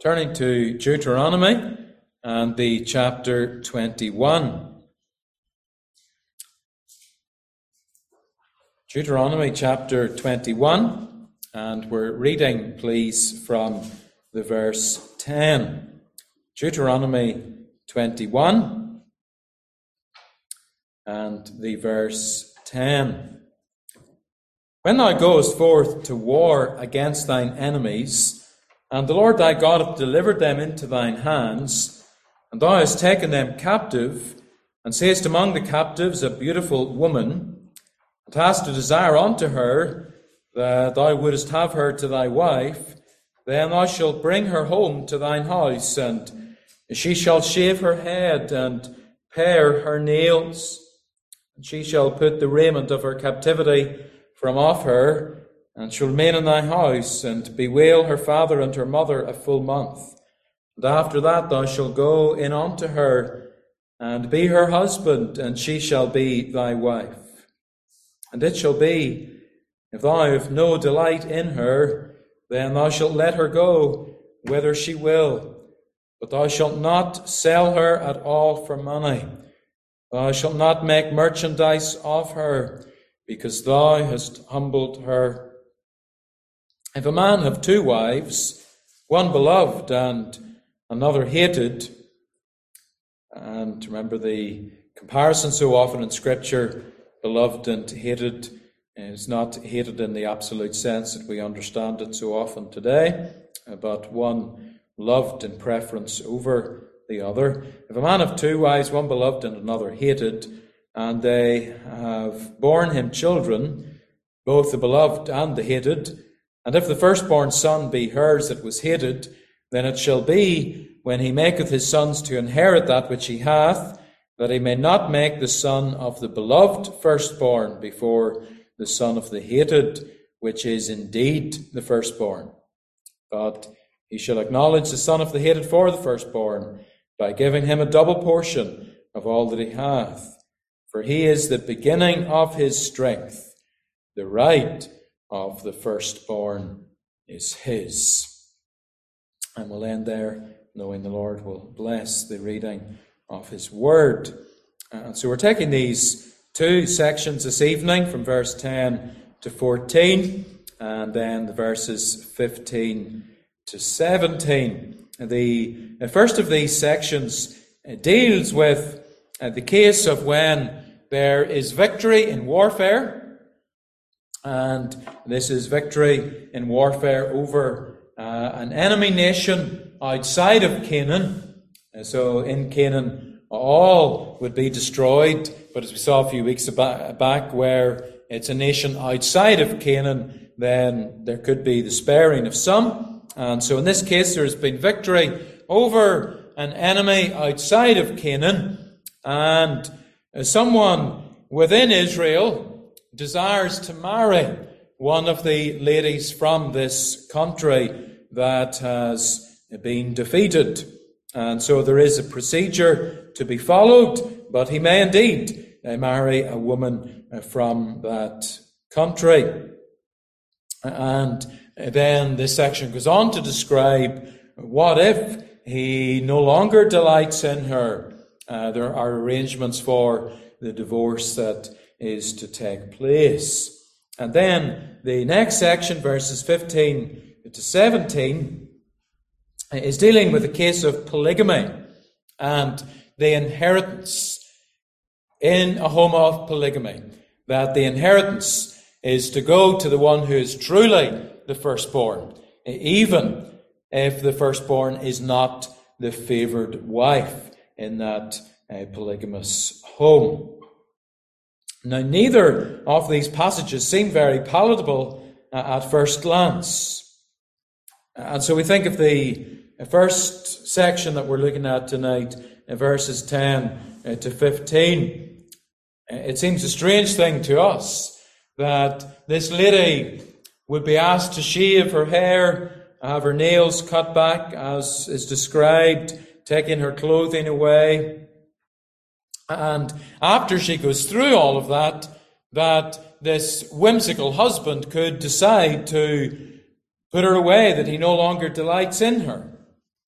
turning to Deuteronomy and the chapter 21. Deuteronomy chapter 21, and we're reading, please, from the verse 10. Deuteronomy 21 and the verse 10. When thou goest forth to war against thine enemies, and the Lord thy God hath delivered them into thine hands, and thou hast taken them captive, and seest among the captives a beautiful woman, and hast a desire unto her, that thou wouldest have her to thy wife, then thou shalt bring her home to thine house, and she shall shave her head and pare her nails, and she shall put the raiment of her captivity from off her, and shall remain in thy house, and bewail her father and her mother a full month. And after that thou shalt go in unto her, and be her husband, and she shall be thy wife. And it shall be, if thou have no delight in her, then thou shalt let her go whither she will. But thou shalt not sell her at all for money. Thou shalt not make merchandise of her, because thou hast humbled her. If a man have two wives, one beloved and another hated, and remember the comparison so often in Scripture, beloved and hated is not hated in the absolute sense that we understand it so often today, but one loved in preference over the other. If a man have two wives, one beloved and another hated, and they have borne him children, both the beloved and the hated, and if the firstborn son be hers that was hated, then it shall be, when he maketh his sons to inherit that which he hath, that he may not make the son of the beloved firstborn before the son of the hated, which is indeed the firstborn. But he shall acknowledge the son of the hated for the firstborn, by giving him a double portion of all that he hath. For he is the beginning of his strength. The right of the firstborn is his. And we'll end there, knowing the Lord will bless the reading of his word. And so we're taking these two sections this evening, from verse 10 to 14, and then the verses 15 to 17. The first of these sections deals with the case of when there is victory in warfare, and this is victory in warfare over an enemy nation outside of Canaan. So in Canaan, all would be destroyed, but as we saw a few weeks back, where it's a nation outside of Canaan, then there could be the sparing of some. And so in this case, there has been victory over an enemy outside of Canaan, and someone within Israel desires to marry one of the ladies from this country that has been defeated. And so there is a procedure to be followed, but he may indeed marry a woman from that country. And then this section goes on to describe what if he no longer delights in her. There are arrangements for the divorce that is to take place. And then the next section, verses 15 to 17, is dealing with the case of polygamy and the inheritance in a home of polygamy. That the inheritance is to go to the one who is truly the firstborn, even if the firstborn is not the favoured wife in that polygamous home. Now, neither of these passages seem very palatable at first glance. And so we think of the first section that we're looking at tonight, verses 10 to 15. It seems a strange thing to us that this lady would be asked to shave her hair, have her nails cut back, as is described, taking her clothing away. And after she goes through all of that, that this whimsical husband could decide to put her away, that he no longer delights in her.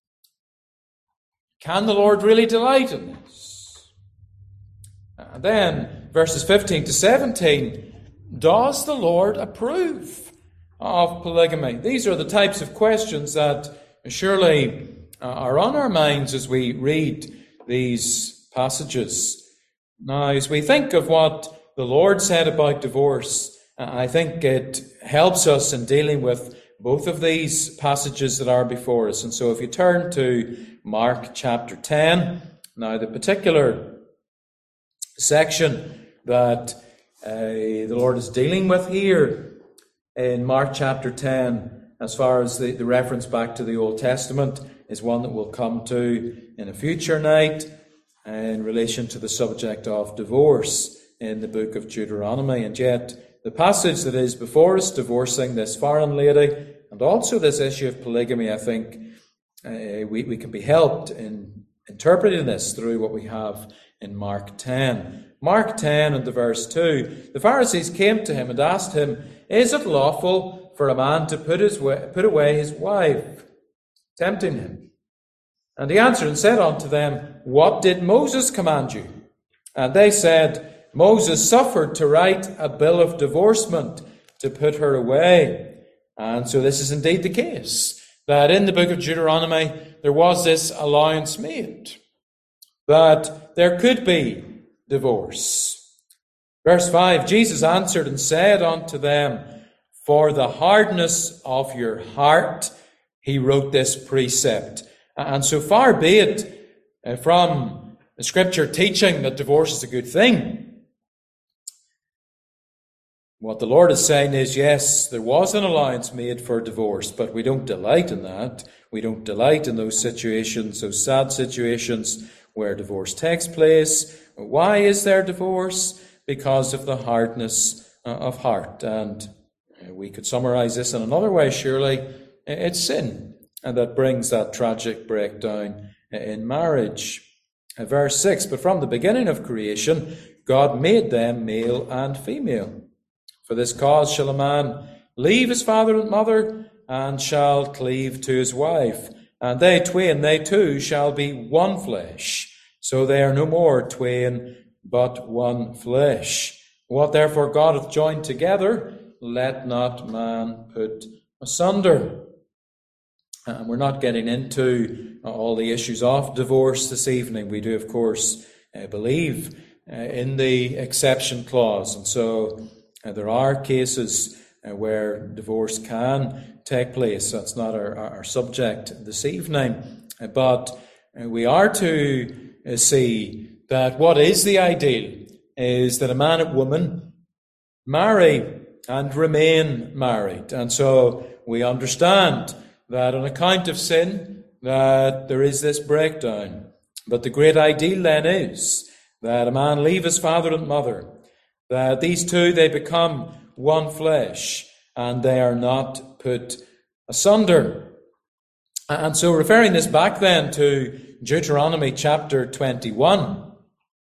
Can the Lord really delight in this? And then, verses 15 to 17, does the Lord approve of polygamy? These are the types of questions that surely are on our minds as we read these passages. Now, as we think of what the Lord said about divorce, I think it helps us in dealing with both of these passages that are before us. And so if you turn to Mark chapter 10, now the particular section that the Lord is dealing with here in Mark chapter 10, as far as the reference back to the Old Testament, is one that we'll come to in a future night in relation to the subject of divorce in the book of Deuteronomy. And yet, the passage that is before us, divorcing this foreign lady, and also this issue of polygamy, I think we can be helped in interpreting this through what we have in Mark 10. Mark 10 and the verse 2, the Pharisees came to him and asked him, "Is it lawful for a man to put away his wife?" Tempting him. And he answered and said unto them, "What did Moses command you?" And they said, "Moses suffered to write a bill of divorcement to put her away." And so this is indeed the case, that in the book of Deuteronomy there was this allowance made, that there could be divorce. Verse 5, Jesus answered and said unto them, "For the hardness of your heart he wrote this precept." And so far be it from the Scripture teaching that divorce is a good thing. What the Lord is saying is, yes, there was an allowance made for divorce, but we don't delight in that. We don't delight in those situations, those sad situations where divorce takes place. Why is there divorce? Because of the hardness of heart. And we could summarize this in another way, surely. It's sin, and that brings that tragic breakdown in marriage. Verse 6, "But from the beginning of creation, God made them male and female. For this cause shall a man leave his father and mother, and shall cleave to his wife. And they two shall be one flesh. So they are no more twain, but one flesh. What therefore God hath joined together, let not man put asunder." And we're not getting into all the issues of divorce this evening. We do, of course, believe in the exception clause. And so there are cases where divorce can take place. That's not our subject this evening. But we are to see that what is the ideal is that a man and woman marry and remain married. And so we understand that on account of sin, that there is this breakdown. But the great ideal then is that a man leave his father and mother, that these two, they become one flesh, and they are not put asunder. And so referring this back then to Deuteronomy chapter 21,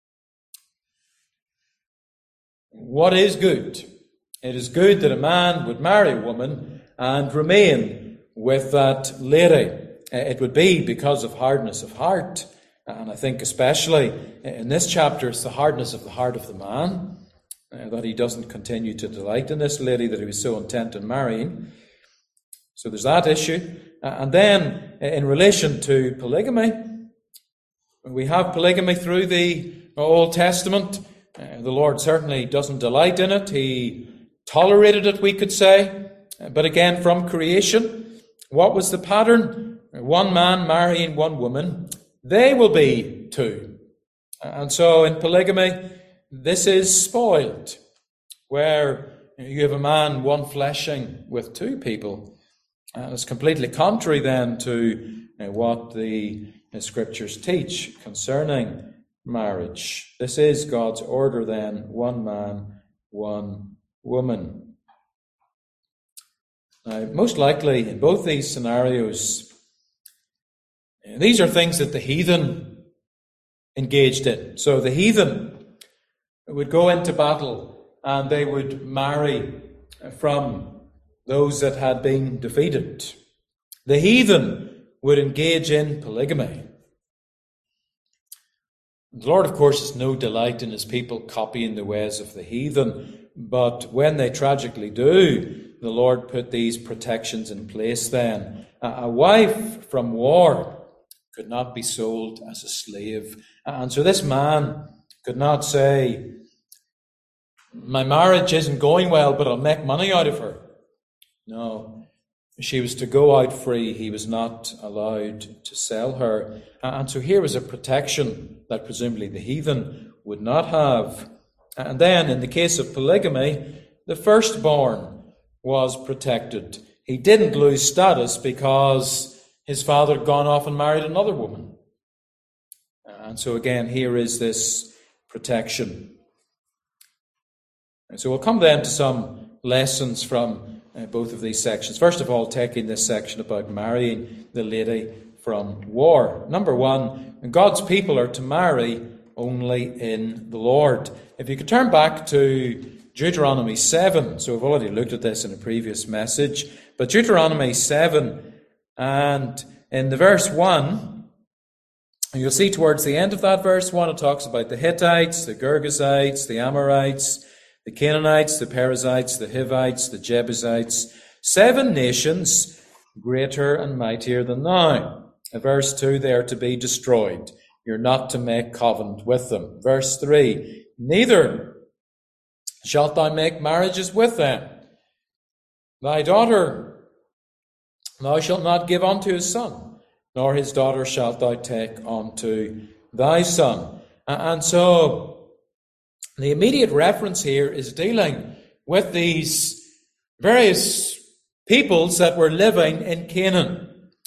what is good? It is good that a man would marry a woman and remain with that lady. It would be because of hardness of heart. And I think especially in this chapter, it's the hardness of the heart of the man, that he doesn't continue to delight in this lady that he was so intent on marrying. So there's that issue. And then in relation to polygamy, we have polygamy through the Old Testament. The Lord certainly doesn't delight in it. He tolerated it, we could say. But again, from creation, what was the pattern? One man marrying one woman. They will be two. And so in polygamy, this is spoiled, where you have a man one fleshing with two people. And it's completely contrary then to what the Scriptures teach concerning marriage. This is God's order then, one man, one woman. Now, most likely in both these scenarios, these are things that the heathen engaged in. So the heathen would go into battle and they would marry from those that had been defeated. The heathen would engage in polygamy. The Lord, of course, has no delight in his people copying the ways of the heathen, but when they tragically do, the Lord put these protections in place then. A wife from war could not be sold as a slave. And so this man could not say, my marriage isn't going well, but I'll make money out of her. No, she was to go out free. He was not allowed to sell her. And so here was a protection that presumably the heathen would not have. And then in the case of polygamy, the firstborn was protected. He didn't lose status because his father had gone off and married another woman. And so again, here is this protection. And so we'll come then to some lessons from both of these sections. First of all, taking this section about marrying the lady from war. Number one, God's people are to marry only in the Lord. If you could turn back to Deuteronomy 7. So we've already looked at this in a previous message. But Deuteronomy 7, and in the verse 1, you'll see towards the end of that verse 1, it talks about the Hittites, the Girgashites, the Amorites, the Canaanites, the Perizzites, the Hivites, the Jebusites, 7 nations greater and mightier than thou. Verse 2, they are to be destroyed. You're not to make covenant with them. Verse 3, neither shalt thou make marriages with them. Thy daughter thou shalt not give unto his son, nor his daughter shalt thou take unto thy son. And so the immediate reference here is dealing with these various peoples that were living in Canaan.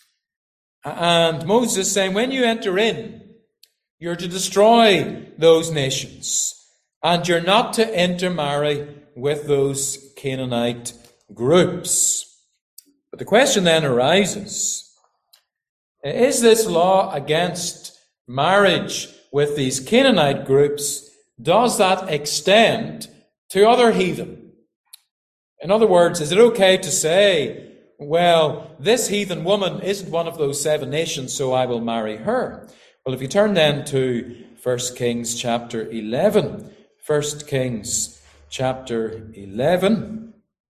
And Moses is saying, when you enter in, you're to destroy those nations. And you're not to intermarry with those Canaanite groups. But the question then arises, is this law against marriage with these Canaanite groups, does that extend to other heathen? In other words, is it okay to say, well, this heathen woman isn't one of those 7 nations, so I will marry her? Well, if you turn then to 1 Kings chapter 11, 1 Kings chapter 11,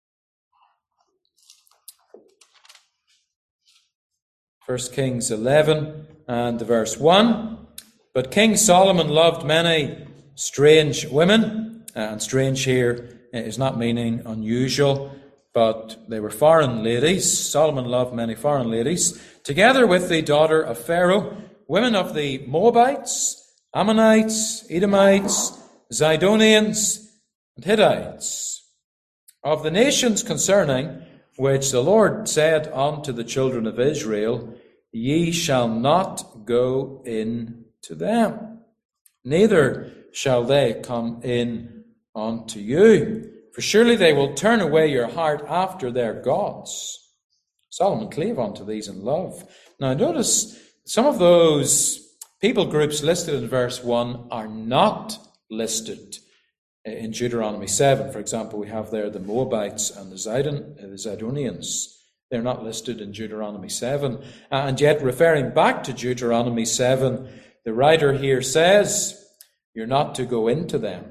First Kings 11 and verse 1. But King Solomon loved many strange women, and strange here is not meaning unusual, but they were foreign ladies. Solomon loved many foreign ladies, together with the daughter of Pharaoh, women of the Moabites, Ammonites, Edomites, Zidonians, and Hittites, of the nations concerning which the Lord said unto the children of Israel, ye shall not go in to them, neither shall they come in unto you. For surely they will turn away your heart after their gods. Solomon clave unto these in love. Now notice, some of those people groups listed in verse 1 are not listed in Deuteronomy 7. For example, we have there the Moabites and the Zidonians. They're not listed in Deuteronomy 7. And yet, referring back to Deuteronomy 7, the writer here says, you're not to go into them.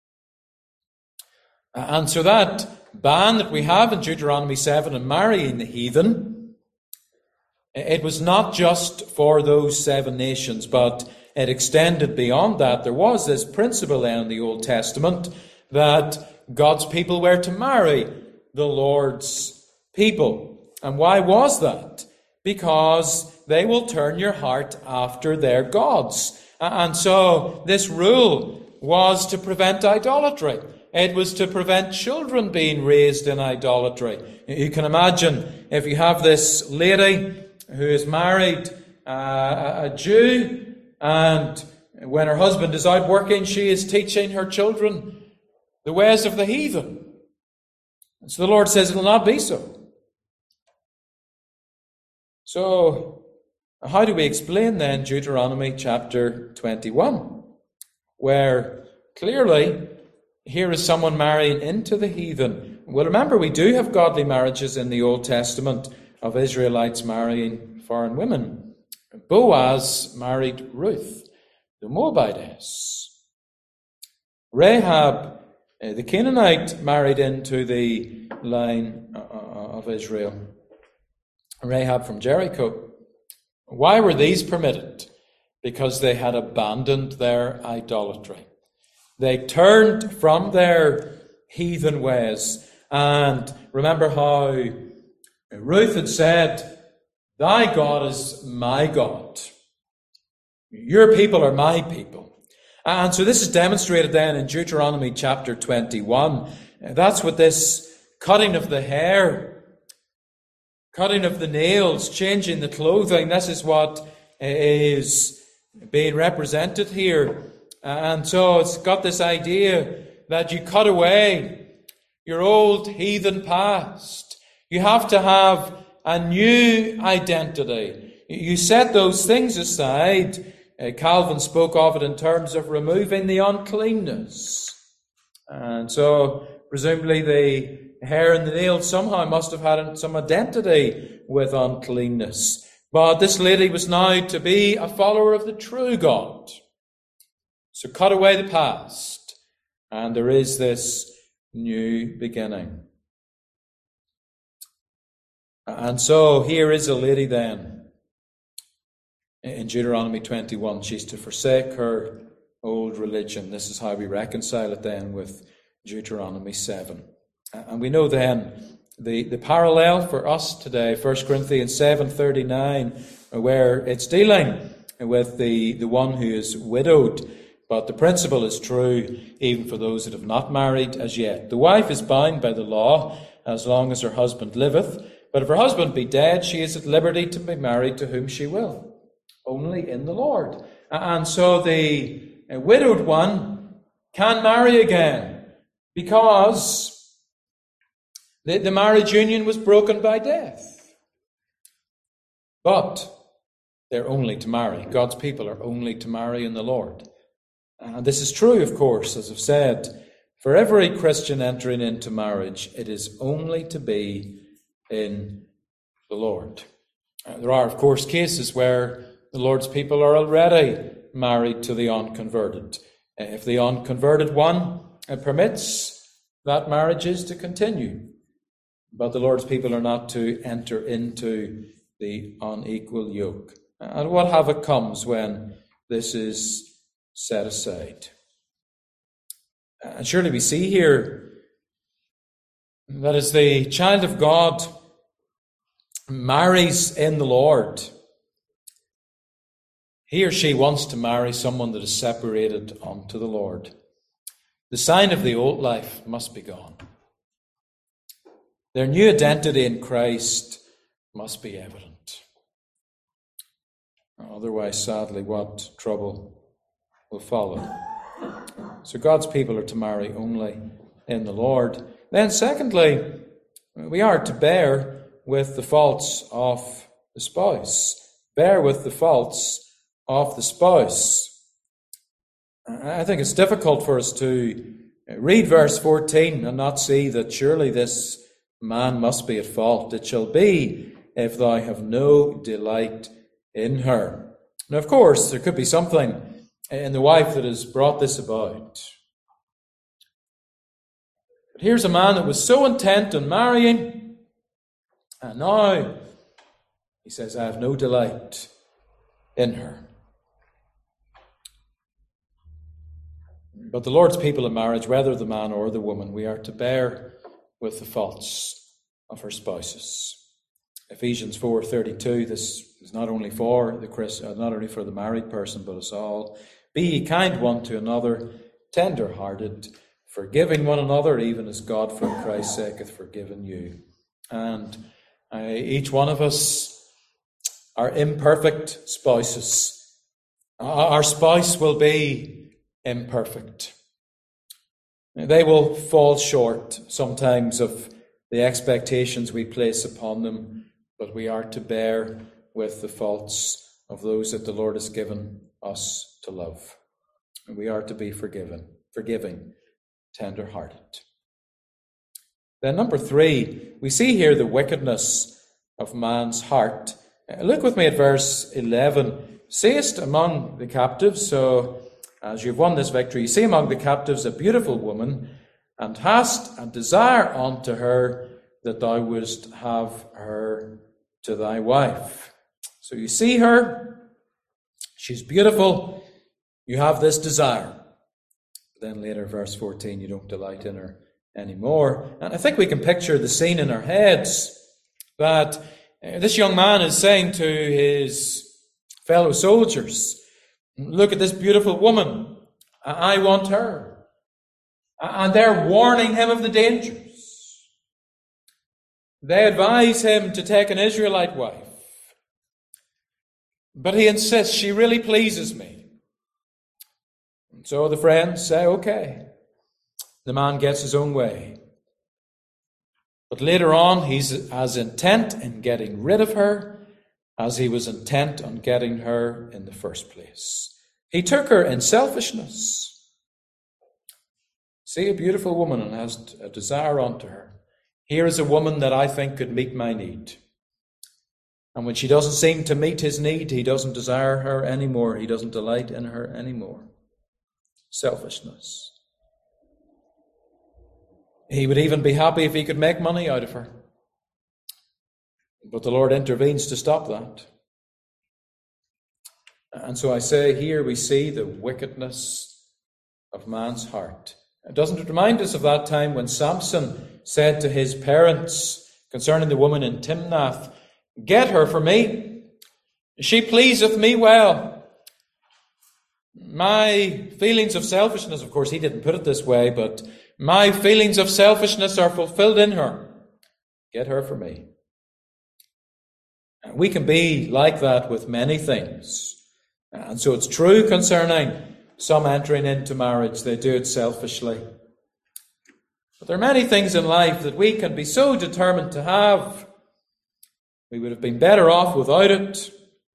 And so that ban that we have in Deuteronomy 7 on marrying the heathen, it was not just for those 7 nations, but it extended beyond that. There was this principle then in the Old Testament that God's people were to marry the Lord's people. And why was that? Because they will turn your heart after their gods. And so this rule was to prevent idolatry. It was to prevent children being raised in idolatry. You can imagine if you have this lady who is married a Jew, and when her husband is out working, she is teaching her children the ways of the heathen. And so the Lord says it will not be so. So, how do we explain then Deuteronomy chapter 21, where clearly here is someone marrying into the heathen? Well, remember, we do have godly marriages in the Old Testament of Israelites marrying foreign women. Boaz married Ruth, the Moabitess. Rahab, the Canaanite, married into the line of Israel. Rahab from Jericho. Why were these permitted? Because they had abandoned their idolatry. They turned from their heathen ways. And remember how Ruth had said, "Thy God is my God. Your people are my people." And so this is demonstrated then in Deuteronomy chapter 21. That's what this cutting of the hair, cutting of the nails, changing the clothing, this is what is being represented here. And so it's got this idea that you cut away your old heathen past. You have to have a new identity. You set those things aside. Calvin spoke of it in terms of removing the uncleanness. And so presumably the hair and the nails somehow must have had some identity with uncleanness. But this lady was now to be a follower of the true God. So cut away the past, and there is this new beginning. And so here is a lady then. In Deuteronomy 21, she's to forsake her old religion. This is how we reconcile it then with Deuteronomy 7. And we know then the parallel for us today, 1 Corinthians 7:39, where it's dealing with the one who is widowed. But the principle is true even for those that have not married as yet. The wife is bound by the law as long as her husband liveth. But if her husband be dead, she is at liberty to be married to whom she will, only in the Lord. And so the widowed one can marry again because the marriage union was broken by death. But they're only to marry. God's people are only to marry in the Lord. And this is true, of course, as I've said, for every Christian entering into marriage, it is only to be in the Lord. There are, of course, cases where the Lord's people are already married to the unconverted. If the unconverted one permits, that marriage is to continue. But the Lord's people are not to enter into the unequal yoke. And what havoc comes when this is set aside. And surely we see here that as the child of God marries in the Lord, he or she wants to marry someone that is separated unto the Lord. The sign of the old life must be gone. Their new identity in Christ must be evident. Otherwise, sadly, what trouble will follow. So God's people are to marry only in the Lord. Then secondly, we are to bear with the faults of the spouse. Bear with the faults of the spouse. I think it's difficult for us to read verse 14 and not see that surely this man must be at fault. It shall be if thou have no delight in her. Now, of course, there could be something in the wife that has brought this about. But here's a man that was so intent on marrying, and now he says, I have no delight in her. But the Lord's people in marriage, whether the man or the woman, we are to bear with the faults of our spouses. Ephesians 4:32, this is not only for the married person, but us all. Be ye kind one to another, tender-hearted, forgiving one another, even as God for Christ's sake hath forgiven you. And each one of us are imperfect spouses. Our spouse will be imperfect. They will fall short sometimes of the expectations we place upon them, but we are to bear with the faults of those that the Lord has given us to love. And we are to be forgiving, tender-hearted. Then number 3, we see here the wickedness of man's heart. Look with me at verse 11. seest among the captives, so as you've won this victory, you see among the captives a beautiful woman, and hast a desire unto her, that thou wouldst have her to thy wife. So you see her, she's beautiful, you have this desire. But then later, verse 14, you don't delight in her anymore. And I think we can picture the scene in our heads, that this young man is saying to his fellow soldiers, look at this beautiful woman, I want her. And they're warning him of the dangers. They advise him to take an Israelite wife. But he insists, she really pleases me. And so the friends say, okay. The man gets his own way. But later on, he's as intent in getting rid of her as he was intent on getting her in the first place. He took her in selfishness. See a beautiful woman and has a desire unto her. Here is a woman that I think could meet my need. And when she doesn't seem to meet his need, he doesn't desire her anymore. He doesn't delight in her anymore. Selfishness. He would even be happy if he could make money out of her. But the Lord intervenes to stop that. And so I say here we see the wickedness of man's heart. Doesn't it remind us of that time when Samson said to his parents concerning the woman in Timnath, get her for me. She pleaseth me well. My feelings of selfishness, of course he didn't put it this way, but my feelings of selfishness are fulfilled in her. Get her for me. We can be like that with many things. And so it's true concerning some entering into marriage. They do it selfishly. But there are many things in life that we can be so determined to have. We would have been better off without it.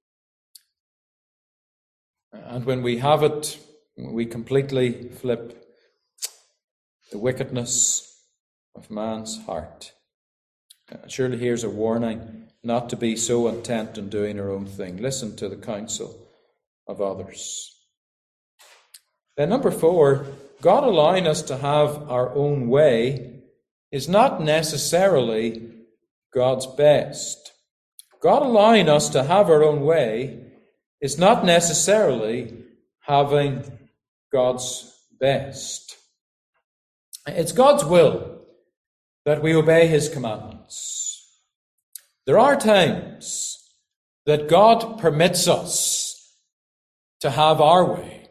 And when we have it, we completely flip the wickedness of man's heart. Surely here's a warning not to be so intent on doing our own thing. Listen to the counsel of others. Then number 4, God allowing us to have our own way is not necessarily God's best. God allowing us to have our own way is not necessarily having God's best. It's God's will that we obey his commandments. There are times that God permits us to have our way.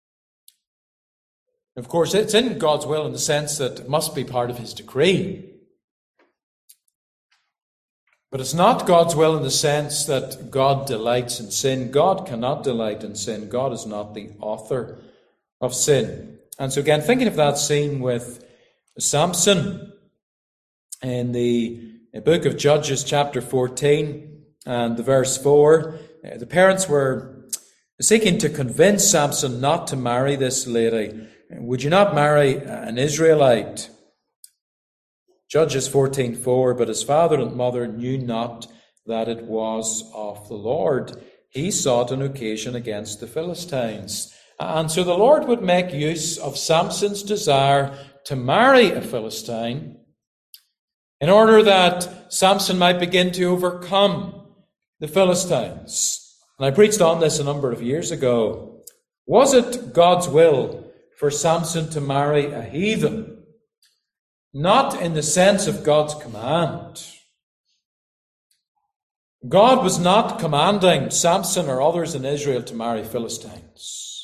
Of course, it's in God's will in the sense that it must be part of his decree. But it's not God's will in the sense that God delights in sin. God cannot delight in sin. God is not the author of sin. And so again, thinking of that scene with Samson in the book of Judges chapter 14 and the verse 4, the parents were seeking to convince Samson not to marry this lady. Would you not marry an Israelite? Judges 14:4, but his father and mother knew not that it was of the Lord. He sought an occasion against the Philistines. And so the Lord would make use of Samson's desire to marry a Philistine in order that Samson might begin to overcome the Philistines. And I preached on this a number of years ago. Was it God's will for Samson to marry a heathen? Not in the sense of God's command. God was not commanding Samson or others in Israel to marry Philistines.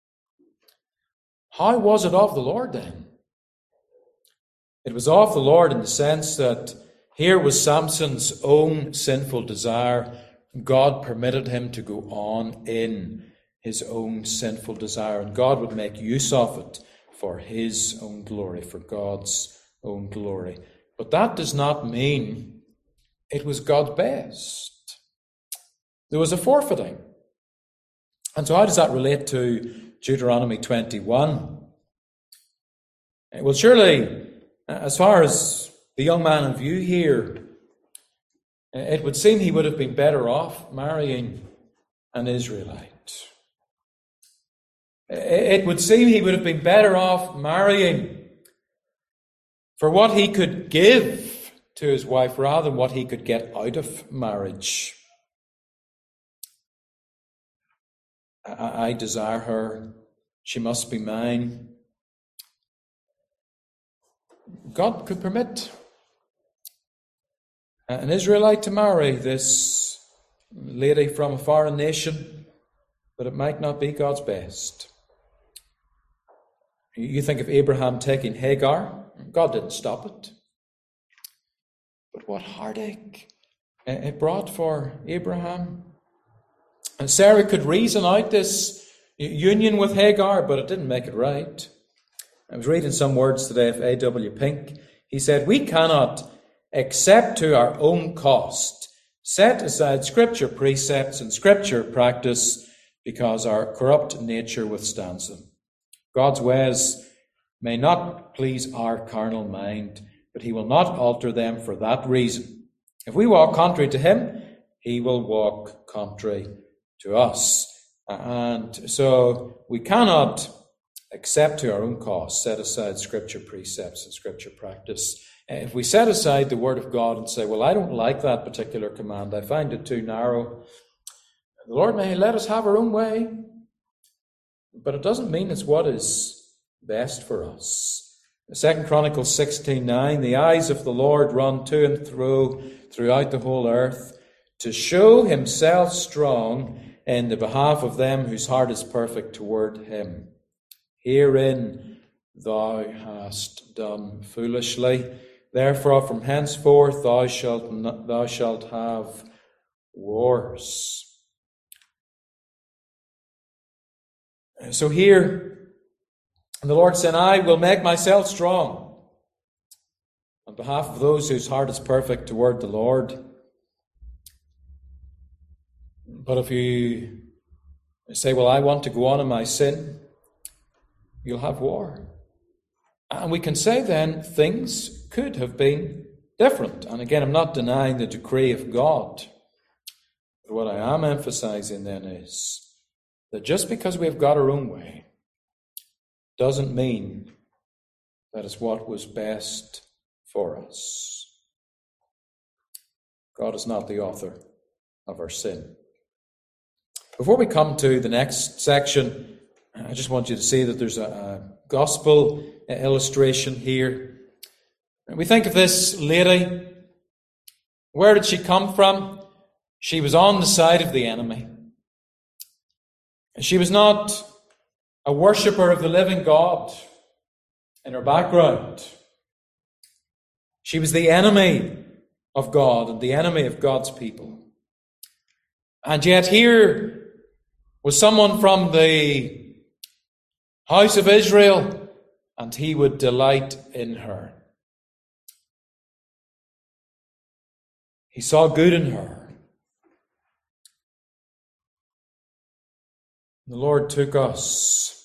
How was it of the Lord then? It was of the Lord in the sense that here was Samson's own sinful desire. God permitted him to go on in his own sinful desire, and God would make use of it for his own glory, for God's own glory. But that does not mean it was God's best. There was a forfeiting. And so how does that relate to Deuteronomy 21? Well, surely, as far as the young man in view here, it would seem he would have been better off marrying an Israelite. It would seem he would have been better off marrying for what he could give to his wife rather than what he could get out of marriage. I desire her. She must be mine. God could permit an Israelite to marry this lady from a foreign nation, but it might not be God's best. You think of Abraham taking Hagar. God didn't stop it. But what heartache it brought for Abraham. And Sarah could reason out this union with Hagar, but it didn't make it right. I was reading some words today of A.W. Pink. He said, "We cannot, except to our own cost, set aside Scripture precepts and Scripture practice because our corrupt nature withstands them. God's ways may not please our carnal mind, but he will not alter them for that reason. If we walk contrary to him, he will walk contrary to us." And so we cannot, except to our own cost, set aside Scripture precepts and Scripture practice. If we set aside the Word of God and say, well, I don't like that particular command, I find it too narrow, the Lord may let us have our own way, but it doesn't mean it's what is best for us. 2 Chronicles 16:9, "The eyes of the Lord run to and fro throughout the whole earth, to show himself strong in the behalf of them whose heart is perfect toward him. Herein thou hast done foolishly. Therefore from henceforth thou shalt have wars." So here, the Lord said, "I will make myself strong on behalf of those whose heart is perfect toward the Lord." But if you say, well, I want to go on in my sin, you'll have war. And we can say then things could have been different. And again, I'm not denying the decree of God. But what I am emphasizing then is that just because we have got our own way doesn't mean that it's what was best for us. God is not the author of our sin. Before we come to the next section, I just want you to see that there's a gospel illustration here. We think of this lady. Where did she come from? She was on the side of the enemy. She was not a worshipper of the living God in her background. She was the enemy of God and the enemy of God's people. And yet here was someone from the house of Israel, and he would delight in her. He saw good in her. The Lord took us.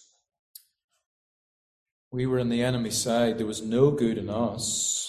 We were on the enemy's side. There was no good in us.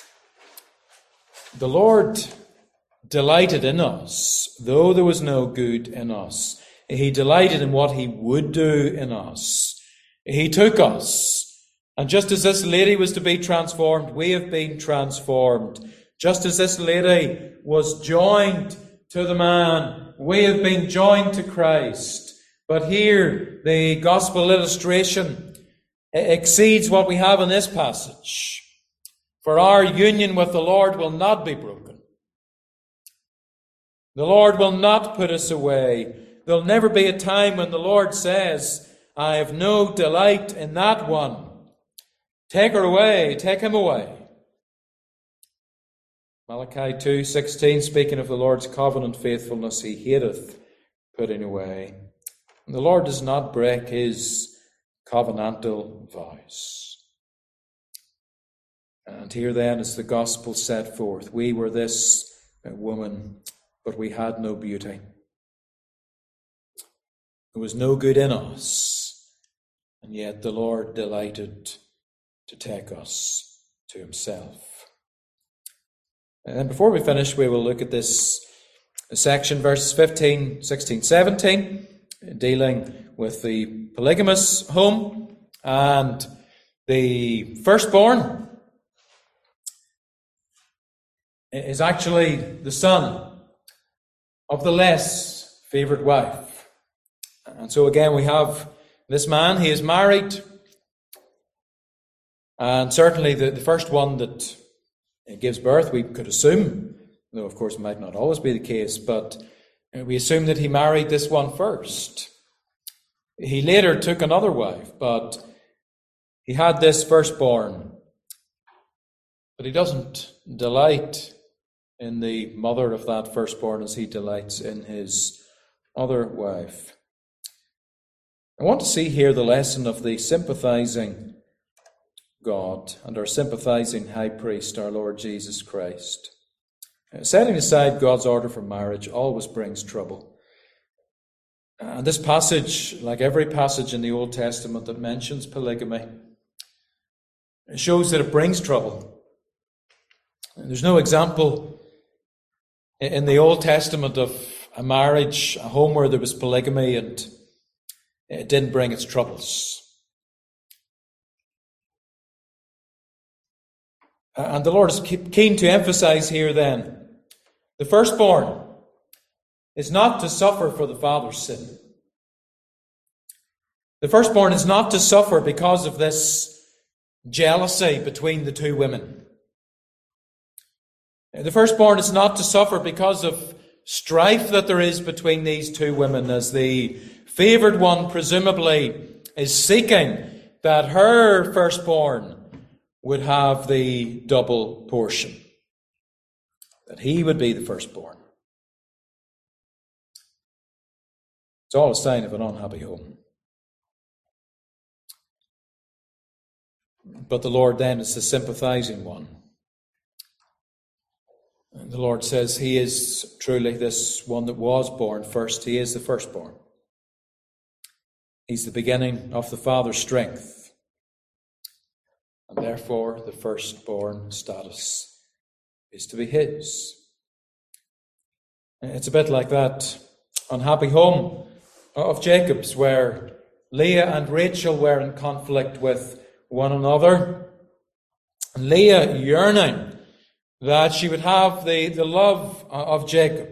The Lord delighted in us, though there was no good in us. He delighted in what he would do in us. He took us. And just as this lady was to be transformed, we have been transformed. Just as this lady was joined to the man, we have been joined to Christ. But here, the gospel illustration exceeds what we have in this passage. For our union with the Lord will not be broken. The Lord will not put us away. There'll never be a time when the Lord says, I have no delight in that one. Take her away, take him away. Malachi 2:16, speaking of the Lord's covenant faithfulness, he hateth putting away. And the Lord does not break his covenantal vows. And here then is the gospel set forth. We were this woman, but we had no beauty. There was no good in us, and yet the Lord delighted to take us to himself. And before we finish, we will look at this section, verses 15, 16, 17, dealing with the polygamous home, and the firstborn is actually the son of the less favoured wife. And so again we have this man, he is married, and certainly the first one that gives birth, we could assume, though of course it might not always be the case, but we assume that he married this one first. He later took another wife, but he had this firstborn. But he doesn't delight in the mother of that firstborn as he delights in his other wife. I want to see here the lesson of the sympathizing God and our sympathizing high priest, our Lord Jesus Christ. Setting aside God's order for marriage always brings trouble. And this passage, like every passage in the Old Testament that mentions polygamy, shows that it brings trouble. And there's no example in the Old Testament of a marriage, a home where there was polygamy and it didn't bring its troubles. And the Lord is keen to emphasize here then, the firstborn is not to suffer for the father's sin. The firstborn is not to suffer because of this jealousy between the two women. The firstborn is not to suffer because of strife that there is between these two women, as the favoured one presumably is seeking that her firstborn would have the double portion, that he would be the firstborn. It's all a sign of an unhappy home. But the Lord then is the sympathizing one. And the Lord says he is truly this one that was born first. He is the firstborn. He's the beginning of the Father's strength. And therefore the firstborn status is to be his. It's a bit like that unhappy home of Jacob's, where Leah and Rachel were in conflict with one another. And Leah yearning that she would have the love of Jacob.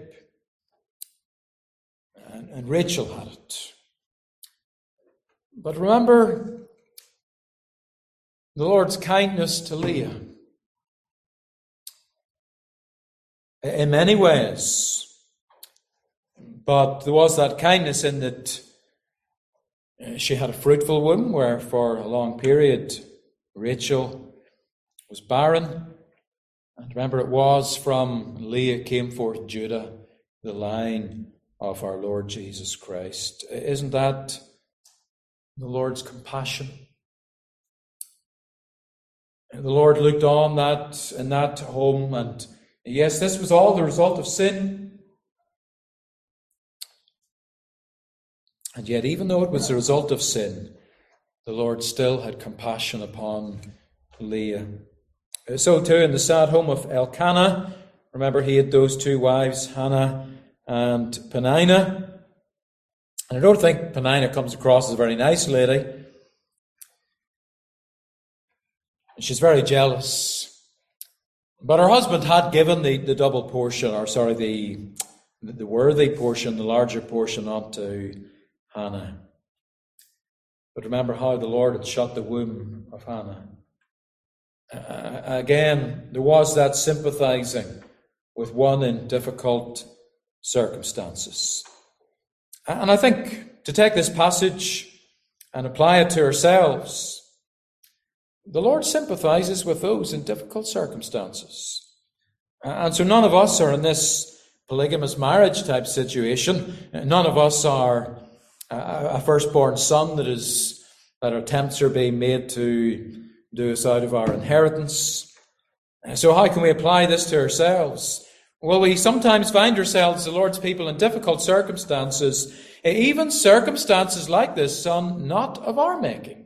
And Rachel had it. But remember the Lord's kindness to Leah. In many ways. But there was that kindness in that she had a fruitful womb, where for a long period Rachel was barren. And remember, it was from Leah came forth Judah, the line of our Lord Jesus Christ. Isn't that the Lord's compassion? The Lord looked on that in that home, and yes, this was all the result of sin. And yet, even though it was the result of sin, the Lord still had compassion upon Leah. So too in the sad home of Elkanah. Remember, he had those two wives, Hannah and Peninnah. And I don't think Peninnah comes across as a very nice lady. She's very jealous. But her husband had given the double portion, the worthy portion, the larger portion unto Hannah. But remember how the Lord had shut the womb of Hannah. Again, there was that sympathizing with one in difficult circumstances. And I think to take this passage and apply it to ourselves, the Lord sympathizes with those in difficult circumstances. And so none of us are in this polygamous marriage type situation. None of us are a firstborn son that attempts are being made to do us out of our inheritance. So how can we apply this to ourselves? Well, we sometimes find ourselves, the Lord's people, in difficult circumstances, even circumstances like this, son, not of our making.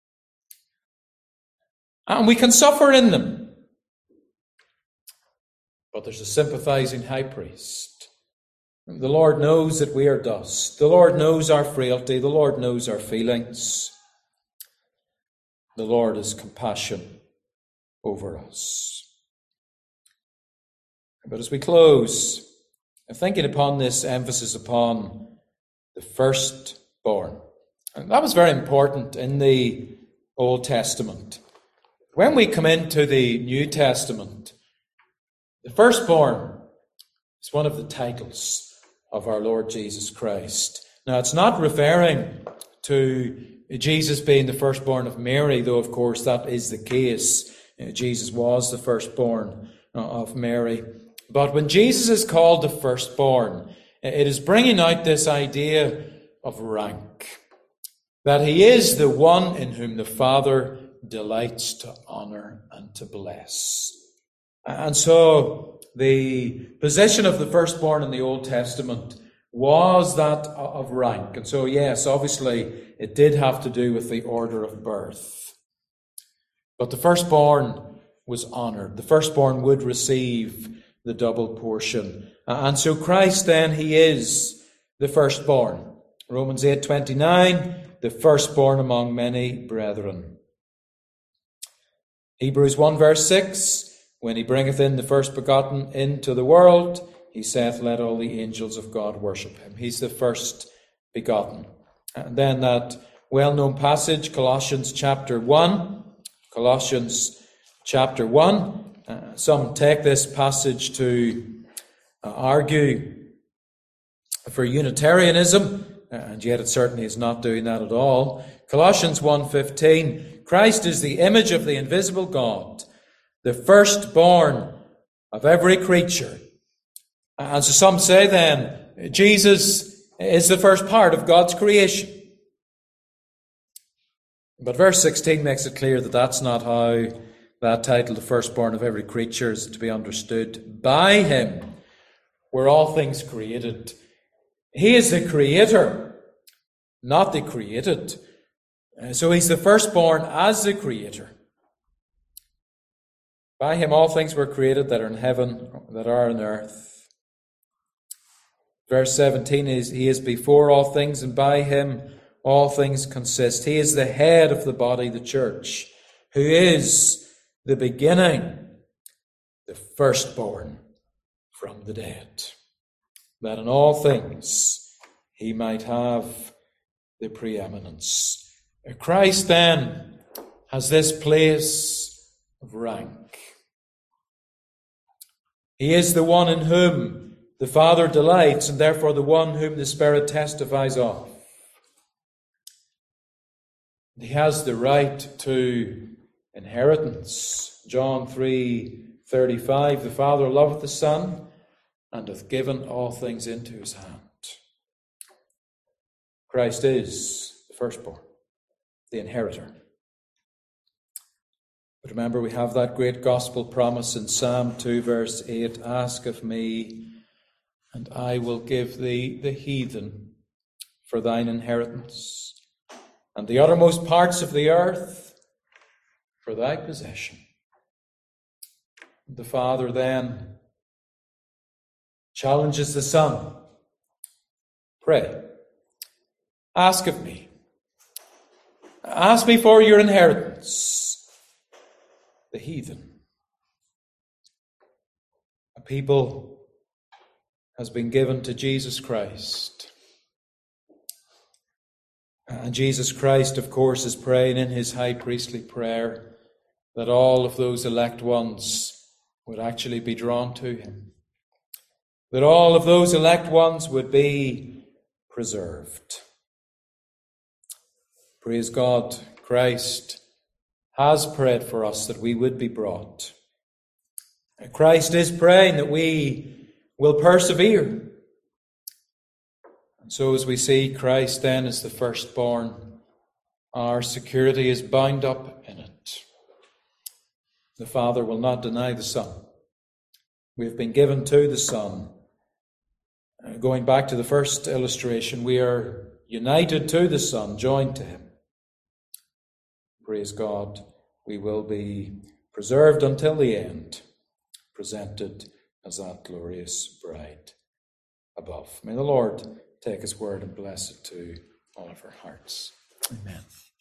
And we can suffer in them. But there's a sympathizing high priest The Lord knows that we are dust. The Lord knows our frailty. The Lord knows our feelings. The Lord has compassion over us. But as we close, thinking upon this emphasis upon the firstborn, and that was very important in the Old Testament. When we come into the New Testament, the firstborn is one of the titles of our Lord Jesus Christ. Now, it's not referring to Jesus being the firstborn of Mary, though, of course, that is the case. Jesus was the firstborn of Mary. But when Jesus is called the firstborn, it is bringing out this idea of rank, that he is the one in whom the Father delights to honor and to bless. And so the position of the firstborn in the Old Testament was that of rank. And so, yes, obviously, it did have to do with the order of birth. But the firstborn was honored. The firstborn would receive the double portion. And so Christ, then, he is the firstborn. Romans 8:29, the firstborn among many brethren. Hebrews 1 verse 6, when he bringeth in the first begotten into the world, he saith, let all the angels of God worship him. He's the first begotten. And then that well-known passage, Colossians chapter 1. Colossians chapter 1. Some take this passage to argue for Unitarianism, and yet it certainly is not doing that at all. Colossians 1:15, Christ is the image of the invisible God, the firstborn of every creature. And so some say then, Jesus is the first part of God's creation. But verse 16 makes it clear that that's not how that title, the firstborn of every creature, is to be understood. By him were all things created. He is the creator, not the created. So he's the firstborn as the creator. By him all things were created that are in heaven, that are on earth. Verse 17 is, he is before all things, and by him all things consist. He is the head of the body, the church, who is the beginning, the firstborn from the dead, that in all things he might have the preeminence. Christ then has this place of rank. He is the one in whom the Father delights, and therefore the one whom the Spirit testifies of. He has the right to inheritance. John 3:35, the Father loveth the Son, and hath given all things into his hand. Christ is the firstborn, the inheritor. But remember, we have that great gospel promise in Psalm 2 verse 8, ask of me, and I will give thee the heathen for thine inheritance, and the uttermost parts of the earth for thy possession. The Father then challenges the Son. Pray. Ask of me. Ask me for your inheritance, the heathen. A people has been given to Jesus Christ. And Jesus Christ, of course, is praying in his high priestly prayer that all of those elect ones would actually be drawn to him. That all of those elect ones would be preserved. Praise God, Christ has prayed for us that we would be brought. Christ is praying that we will persevere. And so as we see Christ then as the firstborn, our security is bound up in it. The Father will not deny the Son. We have been given to the Son. Going back to the first illustration, we are united to the Son, joined to him. Praise God, we will be preserved until the end, presented as that glorious bride. above. May the Lord take his word and bless it to all of our hearts. Amen.